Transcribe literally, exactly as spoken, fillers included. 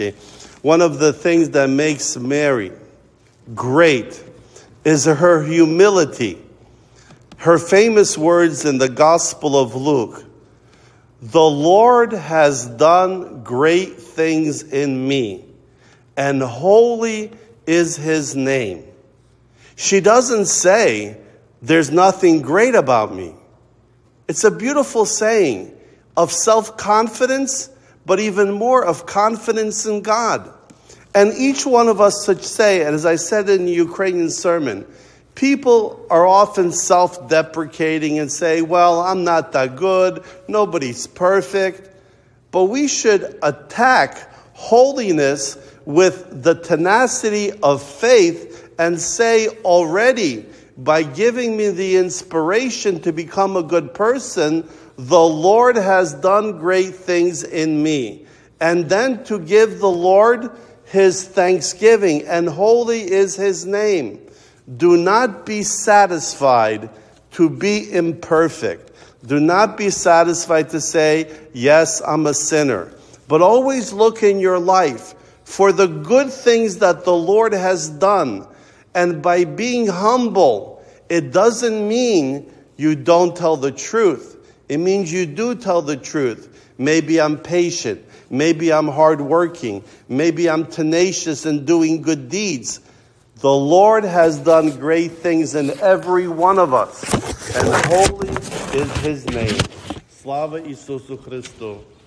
One of the things that makes Mary great is her humility. Her famous words in the Gospel of Luke, "The Lord has done great things in me, and holy is his name." She doesn't say, "There's nothing great about me." It's a beautiful saying of self-confidence, but even more of confidence in God. And each one of us should say, and as I said in the Ukrainian sermon, people are often self-deprecating and say, well, I'm not that good, nobody's perfect. But we should attack holiness with the tenacity of faith and say already, by giving me the inspiration to become a good person, the Lord has done great things in me. And then to give the Lord his thanksgiving, and holy is his name. Do not be satisfied to be imperfect. Do not be satisfied to say, yes, I'm a sinner. But always look in your life for the good things that the Lord has done. And by being humble, it doesn't mean you don't tell the truth. It means you do tell the truth. Maybe I'm patient. Maybe I'm hardworking. Maybe I'm tenacious in doing good deeds. The Lord has done great things in every one of us. And holy is his name. Slava Isusu Christu.